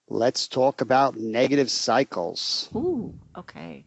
Let's talk about negative cycles. Ooh, okay.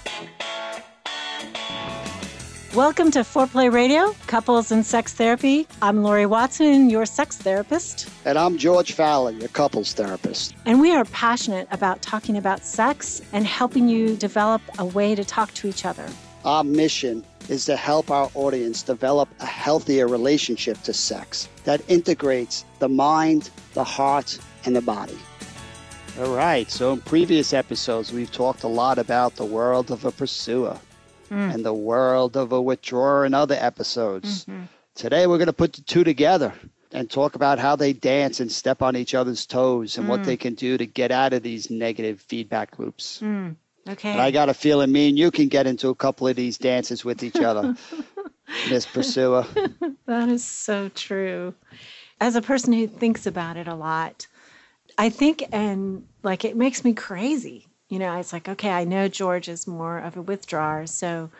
Welcome to Foreplay Radio, Couples and Sex Therapy. I'm Lori Watson, your sex therapist. And I'm George Fallon, your couples therapist. And we are passionate about talking about sex and helping you develop a way to talk to each other. Our mission is to help our audience develop a healthier relationship to sex that integrates the mind, the heart, and the body. All right, so in previous episodes, we've talked a lot about the world of a pursuer and the world of a withdrawer in other episodes. Today, we're going to put the two together and talk about how they dance and step on each other's toes and what they can do to get out of these negative feedback loops. Okay. And I got a feeling me and you can get into a couple of these dances with each other, Miss Pursuer. That is so true. As a person who thinks about it a lot, I think, and like, it makes me crazy. You know, it's like, okay, I know George is more of a withdrawer. So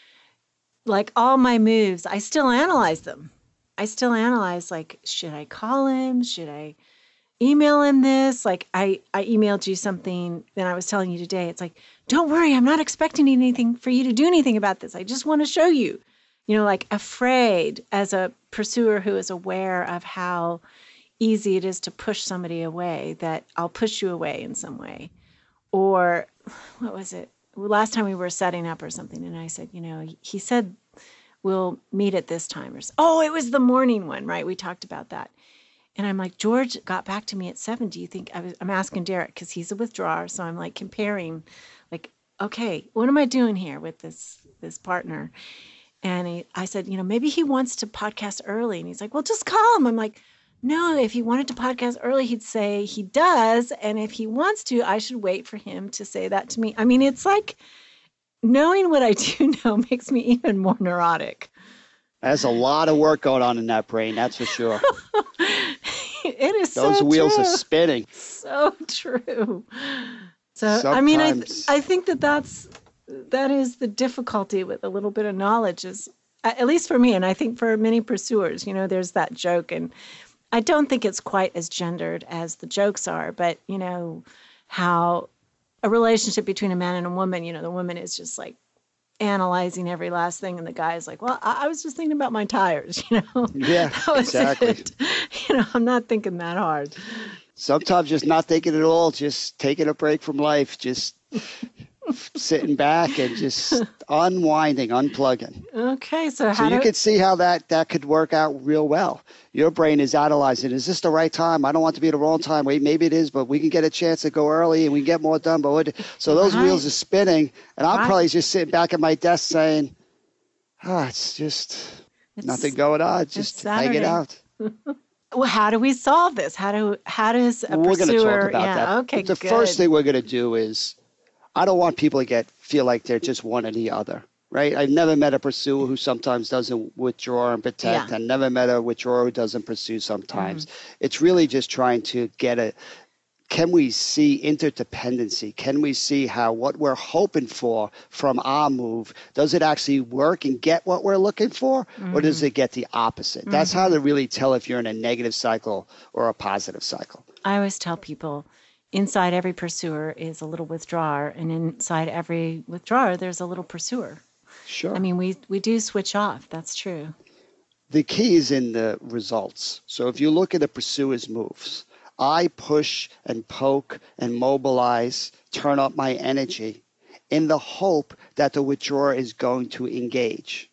like all my moves, I still analyze them. I still analyze, like, should I call him? Should I email him this? Like, I emailed you something that I was telling you today. It's like, don't worry, I'm not expecting anything for you to do anything about this. I just want to show you, you know, like afraid as a pursuer who is aware of how easy it is to push somebody away, that I'll push you away in some way. Or what was it? Last time we were setting up or something, and I said, you know, he said we'll meet at this time. Oh, it was the morning one, right? We talked about that. And I'm like, George got back to me at 7. Do you think, I'm asking Derek because he's a withdrawer. So I'm like comparing, like, okay, what am I doing here with this partner? And I said, you know, maybe he wants to podcast early. And he's like, well, just call him. I'm like, no, if he wanted to podcast early, he'd say he does. And if he wants to, I should wait for him to say that to me. I mean, it's like knowing what I do know makes me even more neurotic. There's a lot of work going on in that brain, that's for sure. It is Those so wheels true. are spinning. So true. So, Sometimes. I mean, I think that is the difficulty with a little bit of knowledge, is, at least for me, and I think for many pursuers, you know, there's that joke, and I don't think it's quite as gendered as the jokes are, but, you know, how a relationship between a man and a woman, you know, the woman is just like analyzing every last thing, and the guy is like, well, I was just thinking about my tires, you know. Yeah, That was exactly. it. You know, I'm not thinking that hard. Sometimes just not thinking at all, just taking a break from life, just sitting back and just unwinding, unplugging. Okay, so So you do could see how that could work out real well. Your brain is analyzing, is this the right time? I don't want to be the wrong time. Wait, maybe it is, but we can get a chance to go early and we can get more done. So those wheels are spinning, and I'm probably just sitting back at my desk saying, it's just nothing going on. Just hanging out. Well, how do we solve this? How does a We're going to pursuer? talk about that. Okay, the good. first thing we're going to do is, I don't want people to feel like they're just one or the other, right? I've never met a pursuer who sometimes doesn't withdraw and protect. Yeah. I've never met a withdrawer who doesn't pursue sometimes. It's really just trying to can we see interdependency? Can we see how what we're hoping for from our move, does it actually work and get what we're looking for, or does it get the opposite? That's how to really tell if you're in a negative cycle or a positive cycle. I always tell people, inside every pursuer is a little withdrawer, and inside every withdrawer, there's a little pursuer. Sure. I mean, we do switch off. That's true. The key is in the results. So if you look at a pursuer's moves, I push and poke and mobilize, turn up my energy in the hope that the withdrawer is going to engage.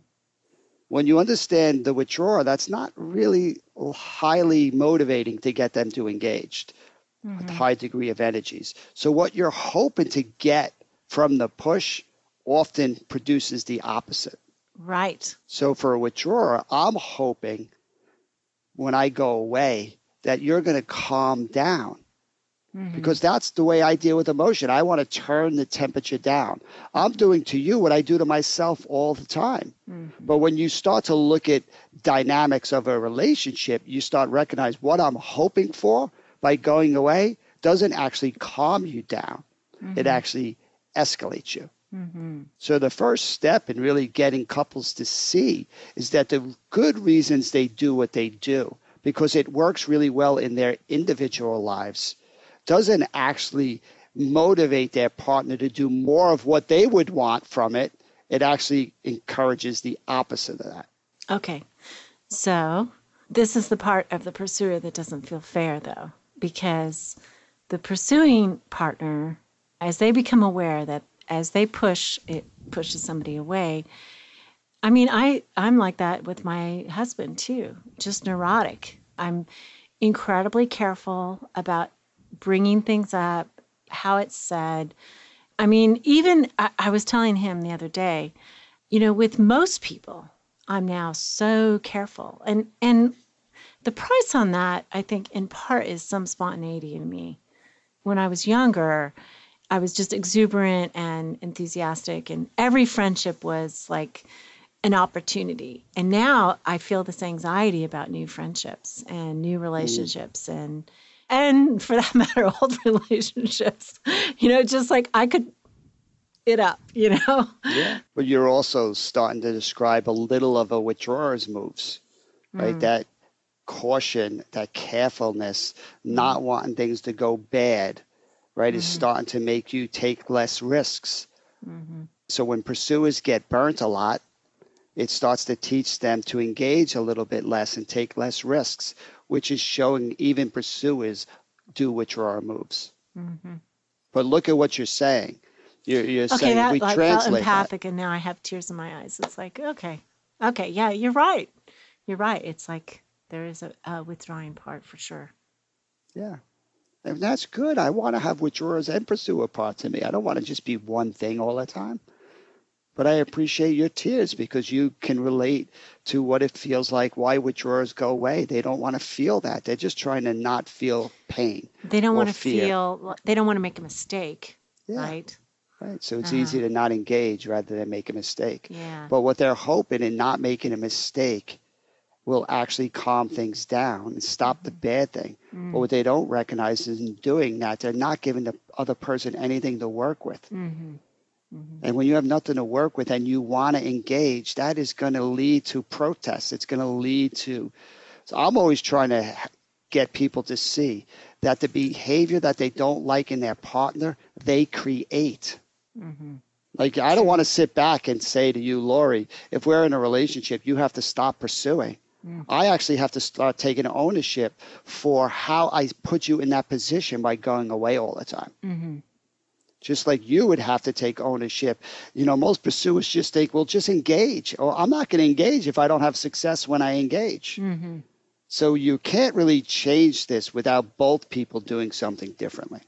When you understand the withdrawer, that's not really highly motivating to get them to engage. A high degree of energies. So what you're hoping to get from the push often produces the opposite. Right. So for a withdrawer, I'm hoping when I go away that you're going to calm down, because that's the way I deal with emotion. I want to turn the temperature down. I'm doing to you what I do to myself all the time. But when you start to look at dynamics of a relationship, you start to recognize what I'm hoping for by going away doesn't actually calm you down. It actually escalates you. So the first step in really getting couples to see is that the good reasons they do what they do, because it works really well in their individual lives, doesn't actually motivate their partner to do more of what they would want from it. It actually encourages the opposite of that. Okay. So this is the part of the pursuer that doesn't feel fair, though, because the pursuing partner, as they become aware that as they push, it pushes somebody away. I mean, I'm like that with my husband too, just neurotic. I'm incredibly careful about bringing things up, how it's said. I mean, even I was telling him the other day, with most people, I'm now so careful. And the price on that, I think, in part is some spontaneity in me. When I was younger, I was just exuberant and enthusiastic, and every friendship was like an opportunity. And now I feel this anxiety about new friendships and new relationships and for that matter, old relationships. Just like I could it up. Yeah. But you're also starting to describe a little of a withdrawal's moves, right? That caution, that carefulness, not wanting things to go bad, right, is starting to make you take less risks. So when pursuers get burnt a lot, it starts to teach them to engage a little bit less and take less risks, which is showing even pursuers do withdrawal moves. But look at what you're saying. You're Okay, saying that we like felt translate empathic, and now I have tears in my eyes. It's like, okay, yeah, you're right. You're right. It's like there is a withdrawing part for sure. Yeah. And that's good. I want to have withdrawers and pursuer parts in me. I don't want to just be one thing all the time. But I appreciate your tears because you can relate to what it feels like, why withdrawers go away. They don't want to feel that. They're just trying to not feel pain. They don't or want to fear. they don't want to make a mistake, Yeah. right? Right. So it's easy to not engage rather than make a mistake. Yeah. But what they're hoping in not making a mistake will actually calm things down and stop the bad thing. But what they don't recognize is in doing that, they're not giving the other person anything to work with. And when you have nothing to work with and you want to engage, that is going to lead to protests. It's going to lead to. So I'm always trying to get people to see that the behavior that they don't like in their partner, they create. Like, I don't want to sit back and say to you, Lori, if we're in a relationship, you have to stop pursuing. I actually have to start taking ownership for how I put you in that position by going away all the time. Just like you would have to take ownership. Most pursuers just think, well, just engage. Or I'm not going to engage if I don't have success when I engage. So you can't really change this without both people doing something differently.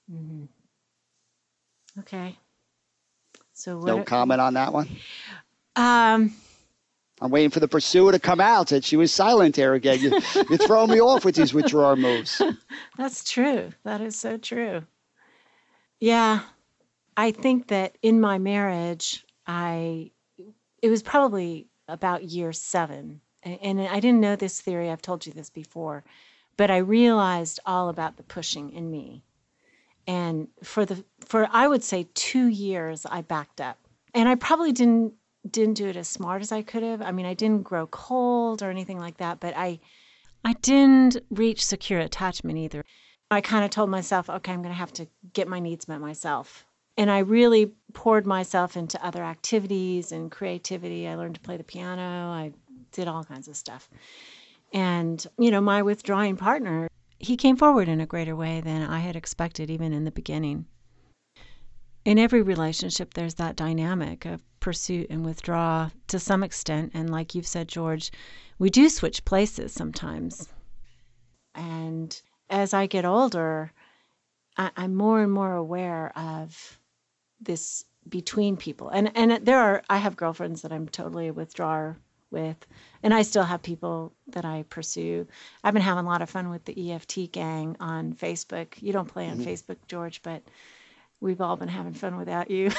Okay. So No comment on that one? Um, I'm waiting for the pursuer to come out. And she was silent here again. You're throwing me off with these withdrawal moves. That's true. That is so true. Yeah. I think that in my marriage, it was probably about year 7. And I didn't know this theory. I've told you this before. But I realized all about the pushing in me. And for I would say 2 years, I backed up. And I probably didn't do it as smart as I could have. I mean, I didn't grow cold or anything like that, but I didn't reach secure attachment either. I kind of told myself, okay, I'm going to have to get my needs met myself. And I really poured myself into other activities and creativity. I learned to play the piano. I did all kinds of stuff. And, my withdrawing partner, he came forward in a greater way than I had expected, even in the beginning. In every relationship, there's that dynamic of pursuit and withdraw to some extent. And like you've said, George, we do switch places sometimes. And as I get older, I'm more and more aware of this between people. And I have girlfriends that I'm totally a withdrawer with, and I still have people that I pursue. I've been having a lot of fun with the EFT gang on Facebook. You don't play on Facebook, George, but we've all been having fun without you.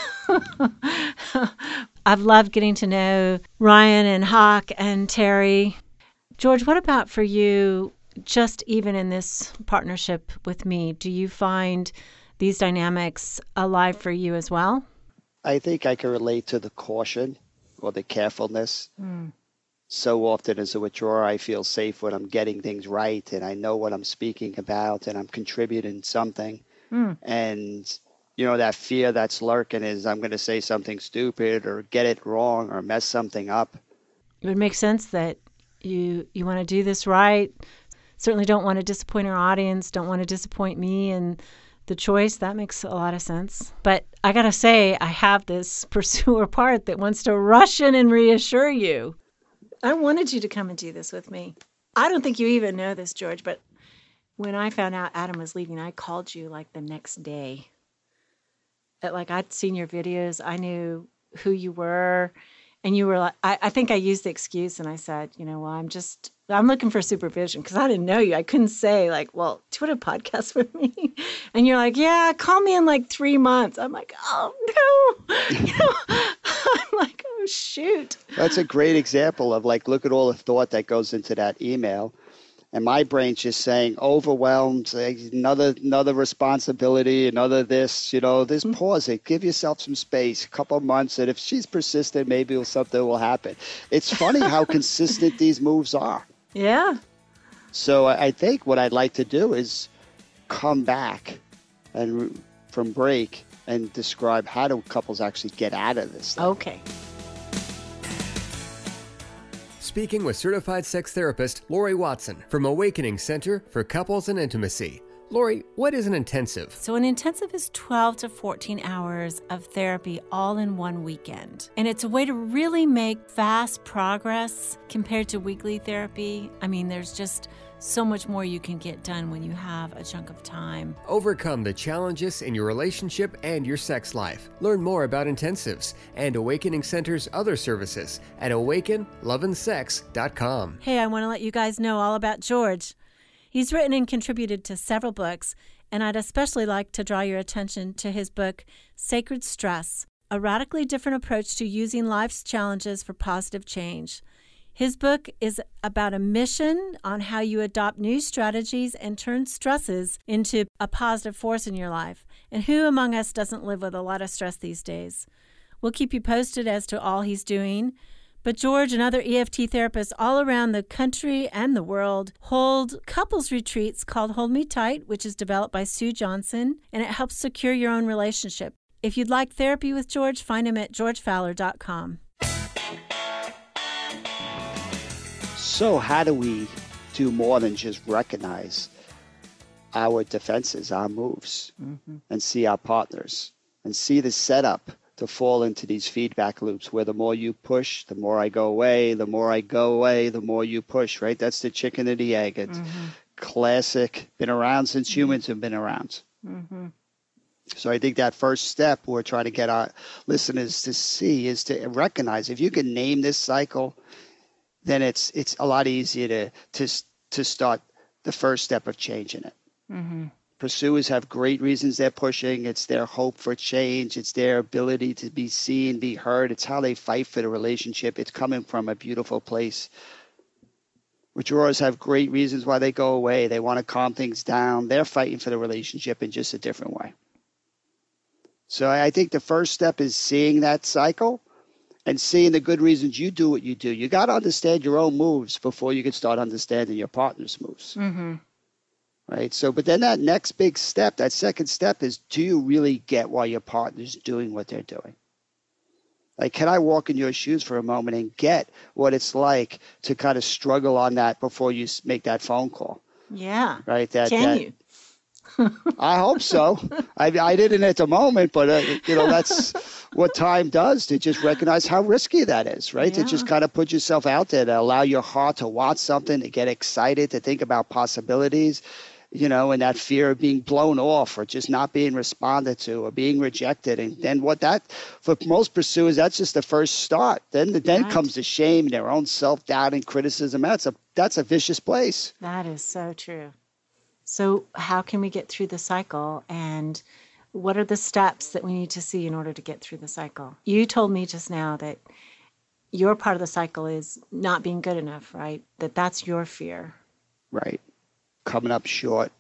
I've loved getting to know Ryan and Hawk and Terry. George, what about for you, just even in this partnership with me? Do you find these dynamics alive for you as well? I think I can relate to the caution or the carefulness. So often as a withdrawer, I feel safe when I'm getting things right and I know what I'm speaking about and I'm contributing something. Mm. And, that fear that's lurking is I'm going to say something stupid or get it wrong or mess something up. It would make sense that you want to do this right. Certainly don't want to disappoint our audience, don't want to disappoint me and the choice. That makes a lot of sense. But I got to say, I have this pursuer part that wants to rush in and reassure you. I wanted you to come and do this with me. I don't think you even know this, George, but when I found out Adam was leaving, I called you like the next day. Like I'd seen your videos. I knew who you were. And you were like, I think I used the excuse and I said, well, I'm looking for supervision because I didn't know you. I couldn't say like, well, do you want a podcast with me? And you're like, yeah, call me in like 3 months. I'm like, oh no. I'm like, oh shoot. That's a great example of like, look at all the thought that goes into that email. And my brain's just saying overwhelmed, another responsibility, another this, just pause it. Give yourself some space, a couple of months. And if she's persistent, maybe something will happen. It's funny how consistent these moves are. Yeah. So I think what I'd like to do is come back and from break and describe how do couples actually get out of this thing. Okay. Speaking with certified sex therapist Lori Watson from Awakening Center for Couples and Intimacy. Lori, what is an intensive? So an intensive is 12 to 14 hours of therapy all in one weekend. And it's a way to really make fast progress compared to weekly therapy. I mean, there's just so much more you can get done when you have a chunk of time. Overcome the challenges in your relationship and your sex life. Learn more about intensives and Awakening Center's other services at awakenloveandsex.com. Hey, I want to let you guys know all about George. He's written and contributed to several books, and I'd especially like to draw your attention to his book, Sacred Stress, a radically different approach to using life's challenges for positive change. His book is about a mission on how you adopt new strategies and turn stresses into a positive force in your life. And who among us doesn't live with a lot of stress these days? We'll keep you posted as to all he's doing. But George and other EFT therapists all around the country and the world hold couples retreats called Hold Me Tight, which is developed by Sue Johnson, and it helps secure your own relationship. If you'd like therapy with George, find him at georgefowler.com. So how do we do more than just recognize our defenses, our moves, and see our partners and see the setup to fall into these feedback loops where the more you push, the more I go away, the more I go away, the more you push, right? That's the chicken and the egg. It's classic, been around since humans have been around. So I think that first step we're trying to get our listeners to see is to recognize if you can name this cycle, then it's a lot easier to start the first step of changing it. Pursuers have great reasons they're pushing. It's their hope for change. It's their ability to be seen, be heard. It's how they fight for the relationship. It's coming from a beautiful place. Withdrawers have great reasons why they go away. They want to calm things down. They're fighting for the relationship in just a different way. So I think the first step is seeing that cycle and seeing the good reasons you do what you do. You got to understand your own moves before you can start understanding your partner's moves. Right? So, but then that next big step, that second step is, do you really get why your partner's doing what they're doing? Like, can I walk in your shoes for a moment and get what it's like to kind of struggle on that before you make that phone call? Yeah. Right? Can you? I hope so. I didn't at the moment, but that's what time does, to just recognize how risky that is, right? Yeah. To just kind of put yourself out there, to allow your heart to want something, to get excited, to think about possibilities, and that fear of being blown off or just not being responded to or being rejected. And then for most pursuers, that's just the first start. Then comes the shame and their own self-doubt and criticism. That's a vicious place. That is so true. So how can we get through the cycle, and what are the steps that we need to see in order to get through the cycle? You told me just now that your part of the cycle is not being good enough, right? That's your fear. Right. Coming up short.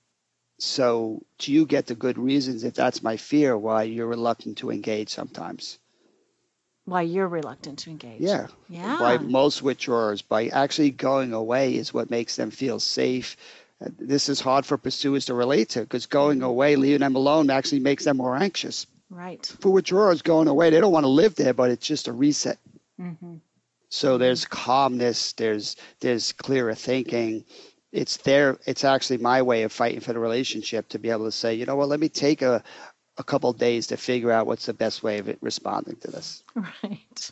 So do you get the good reasons, if that's my fear, why you're reluctant to engage sometimes? why you're reluctant to engage. Yeah. Yeah. By most withdrawers, by actually going away is what makes them feel safe. This is hard for pursuers to relate to because going away, leaving them alone, actually makes them more anxious. Right. For withdrawers, going away, they don't want to live there, but it's just a reset. Mm-hmm. So there's calmness, there's clearer thinking. It's actually my way of fighting for the relationship to be able to say, you know what, let me take a couple of days to figure out what's the best way of responding to this. Right.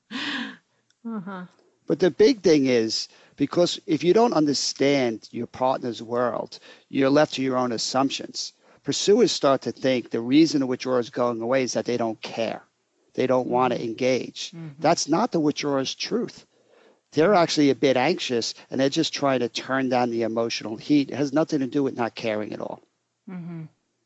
Uh-huh. But the big thing is, because if you don't understand your partner's world, you're left to your own assumptions. Pursuers start to think the reason the withdrawer is going away is that they don't care. They don't want to engage. Mm-hmm. That's not the withdrawer's truth. They're actually a bit anxious, and they're just trying to turn down the emotional heat. It has nothing to do with not caring at all. Mm-hmm.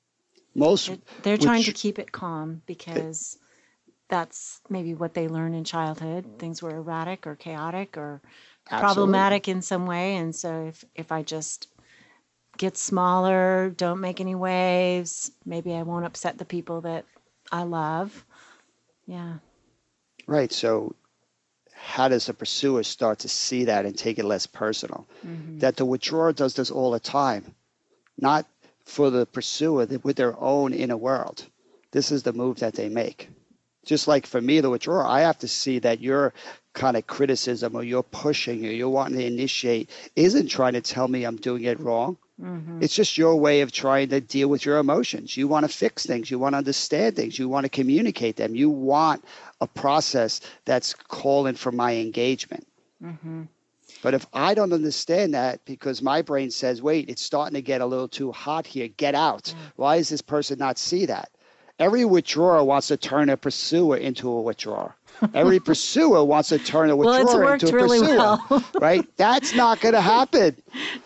They're trying to keep it calm because that's maybe what they learned in childhood. Things were erratic or chaotic or problematic in some way. And so if I just get smaller, don't make any waves, maybe I won't upset the people that I love. Yeah. Right. So how does a pursuer start to see that and take it less personal? Mm-hmm. That the withdrawer does this all the time, not for the pursuer, with their own inner world. This is the move that they make. Just like for me, the withdrawer, I have to see that your kind of criticism or your pushing or you're wanting to initiate isn't trying to tell me I'm doing it wrong. Mm-hmm. It's just your way of trying to deal with your emotions. You want to fix things. You want to understand things. You want to communicate them. You want a process that's calling for my engagement. Mm-hmm. But if I don't understand that because my brain says, wait, it's starting to get a little too hot here, get out. Mm-hmm. Why does this person not see that? Every withdrawer wants to turn a pursuer into a withdrawer. Every pursuer wants to turn a withdrawer into a really pursuer. Well. Right? That's not going to happen.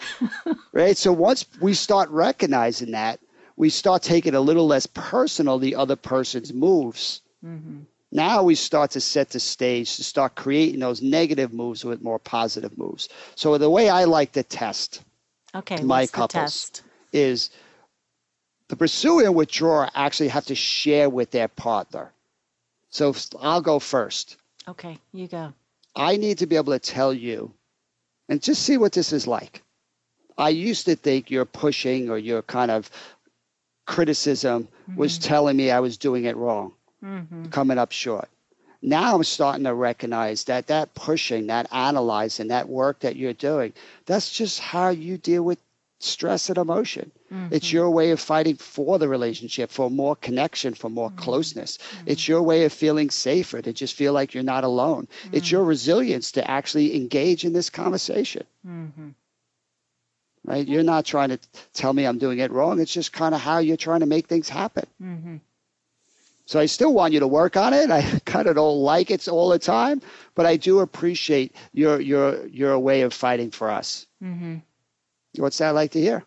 Right? So once we start recognizing that, we start taking a little less personal the other person's moves. Mm-hmm. Now we start to set the stage to start creating those negative moves with more positive moves. So the way I like to test my couples is the pursuer and withdrawer actually have to share with their partner. So I'll go first. Okay, you go. I need to be able to tell you and just see what this is like. I used to think your pushing or your kind of criticism was telling me I was doing it wrong, coming up short. Now I'm starting to recognize that pushing, that analyzing, that work that you're doing, that's just how you deal with stress and emotion. Mm-hmm. It's your way of fighting for the relationship, for more connection, for more closeness. Mm-hmm. It's your way of feeling safer, to just feel like you're not alone. Mm-hmm. It's your resilience to actually engage in this conversation. Mm-hmm. Right? You're not trying to tell me I'm doing it wrong. It's just kind of how you're trying to make things happen. Mm-hmm. So I still want you to work on it. I kind of don't like it all the time, but I do appreciate your way of fighting for us. Mm-hmm. What's that like to hear?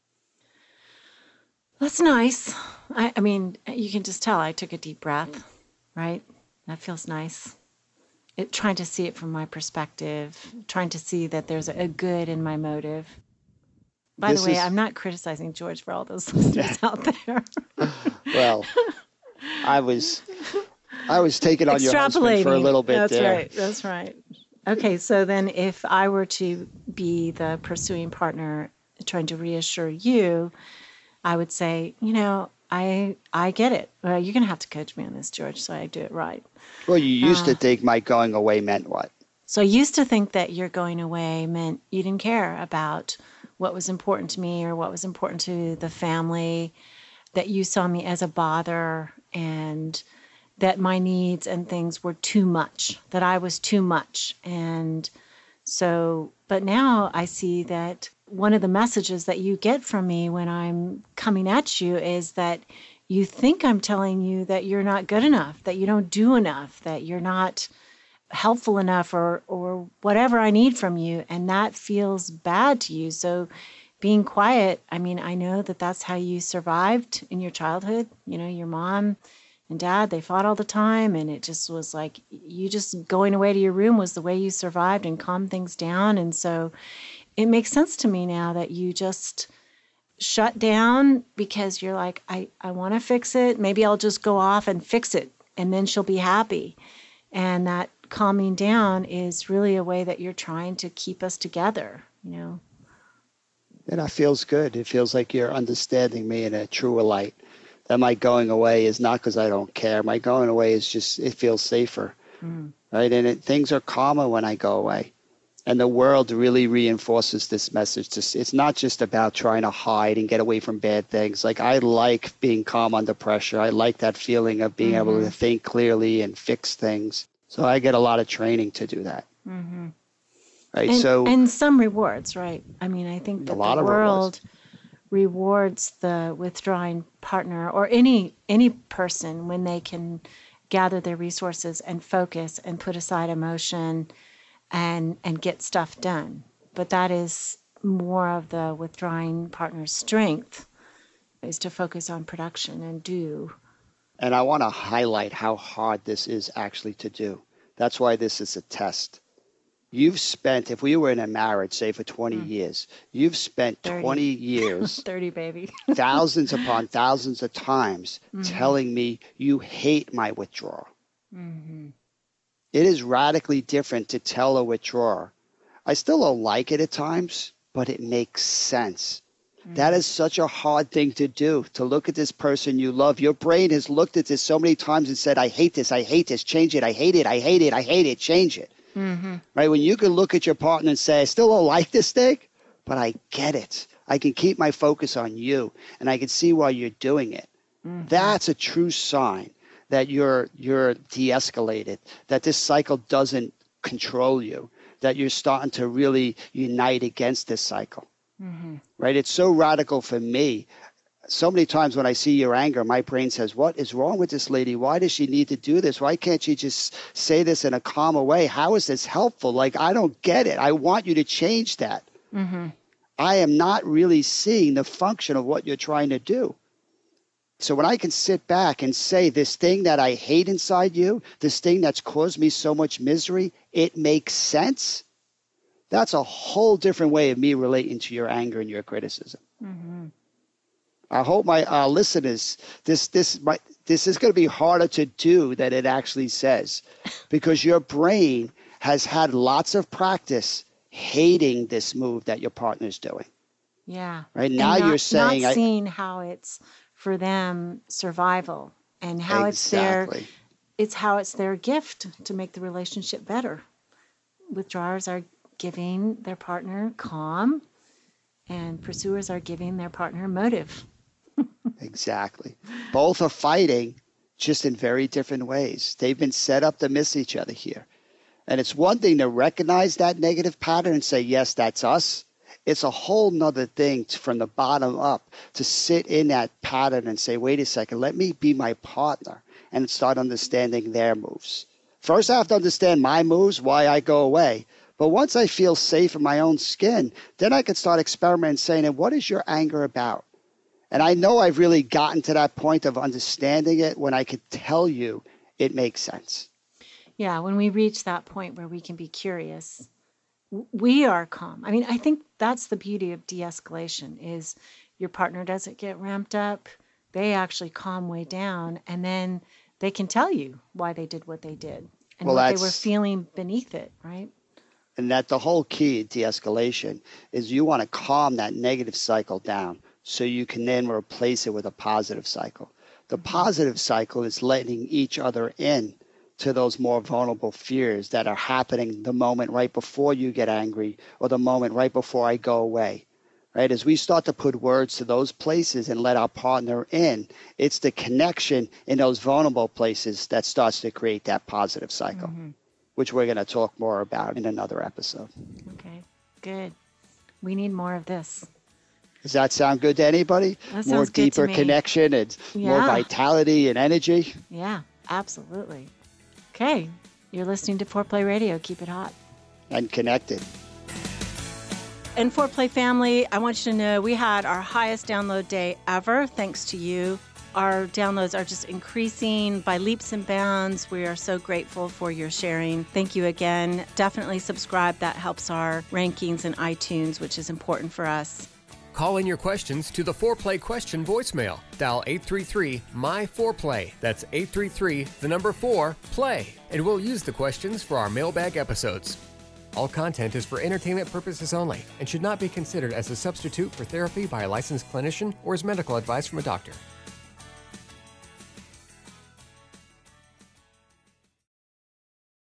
That's nice. I mean, you can just tell I took a deep breath, right? That feels nice. Trying to see it from my perspective, trying to see that there's a good in my motive. By the way, I'm not criticizing George for all those listeners out there. Well, I was taking on your husband for a little bit there. That's right. Okay, so then if I were to be the pursuing partner trying to reassure you, I would say, I get it. Well, you're going to have to coach me on this, George, so I do it right. Well, you used to think my going away meant what? So I used to think that your going away meant you didn't care about what was important to me or what was important to the family, that you saw me as a bother and that my needs and things were too much, that I was too much. And so, but now I see that one of the messages that you get from me when I'm coming at you is that you think I'm telling you that you're not good enough, that you don't do enough, that you're not helpful enough or whatever I need from you. And that feels bad to you. So being quiet, I mean, I know that that's how you survived in your childhood. Your mom and dad, they fought all the time. And it just was like, you just going away to your room was the way you survived and calmed things down. And so it makes sense to me now that you just shut down because you're like, I want to fix it. Maybe I'll just go off and fix it and then she'll be happy. And that calming down is really a way that you're trying to keep us together, And that feels good. It feels like you're understanding me in a truer light. That my going away is not because I don't care. My going away is just, it feels safer, right? And things are calmer when I go away. And the world really reinforces this message. It's not just about trying to hide and get away from bad things. Like, I like being calm under pressure. I like that feeling of being able to think clearly and fix things. So I get a lot of training to do that. Right. And some rewards, right? I mean, I think that the world rewards the withdrawing partner or any person when they can gather their resources and focus and put aside emotion and get stuff done. But that is more of the withdrawing partner's strength, is to focus on production and do. And I want to highlight how hard this is actually to do. That's why this is a test. You've spent, if we were in a marriage, say for 20 years, you've spent 30. 20 years, 30, baby. thousands upon thousands of times telling me you hate my withdrawal. It is radically different to tell a withdrawer, I still don't like it at times, but it makes sense. That is such a hard thing to do, to look at this person you love. Your brain has looked at this so many times and said, I hate this, change it, I hate it, change it. Right? When you can look at your partner and say, I still don't like this thing, but I get it. I can keep my focus on you, and I can see why you're doing it. That's a true sign that you're de-escalated, that this cycle doesn't control you, that you're starting to really unite against this cycle. Right? It's so radical for me. So many times when I see your anger, my brain says, what is wrong with this lady? Why does she need to do this? Why can't she just say this in a calmer way? How is this helpful? Like, I don't get it. I want you to change that. I am not really seeing the function of what you're trying to do. So when I can sit back and say, this thing that I hate inside you, this thing that's caused me so much misery, it makes sense. That's a whole different way of me relating to your anger and your criticism. I hope my listeners, this is going to be harder to do than it actually says, because your brain has had lots of practice hating this move that your partner's doing. Yeah. Right now you're saying, not seeing how it's for them survival and how it's their gift to make the relationship better. Withdrawers are giving their partner calm, and pursuers are giving their partner motive. Exactly. Both are fighting, just in very different ways. They've been set up to miss each other here. And it's one thing to recognize that negative pattern and say, yes, that's us. It's a whole nother thing from the bottom up to sit in that pattern and say, wait a second, let me be my partner and start understanding their moves. First, I have to understand my moves, why I go away. But once I feel safe in my own skin, then I can start experimenting, saying, and what is your anger about? And I know I've really gotten to that point of understanding it when I could tell you it makes sense. Yeah, when we reach that point where we can be curious, we are calm. I mean, I think that's the beauty of de-escalation, is your partner doesn't get ramped up. They actually calm way down, and then they can tell you why they did what they did and what they were feeling beneath it, right? And that the whole key to de-escalation is you want to calm that negative cycle down so you can then replace it with a positive cycle. The positive cycle is letting each other in to those more vulnerable fears that are happening the moment right before you get angry or the moment right before I go away. Right? As we start to put words to those places and let our partner in, it's the connection in those vulnerable places that starts to create that positive cycle, which we're going to talk more about in another episode. Okay, good. We need more of this. Does that sound good to anybody? That more sounds good to deeper me. connection and more vitality and energy? Yeah, absolutely. Okay, you're listening to Foreplay Radio. Keep it hot. And connected. And Foreplay family, I want you to know we had our highest download day ever, thanks to you. Our downloads are just increasing by leaps and bounds. We are so grateful for your sharing. Thank you again. Definitely subscribe. That helps our rankings in iTunes, which is important for us. Call in your questions to the 4Play question voicemail. Dial 833-MY-4Play. That's 833-4-PLAY. And we'll use the questions for our mailbag episodes. All content is for entertainment purposes only and should not be considered as a substitute for therapy by a licensed clinician or as medical advice from a doctor.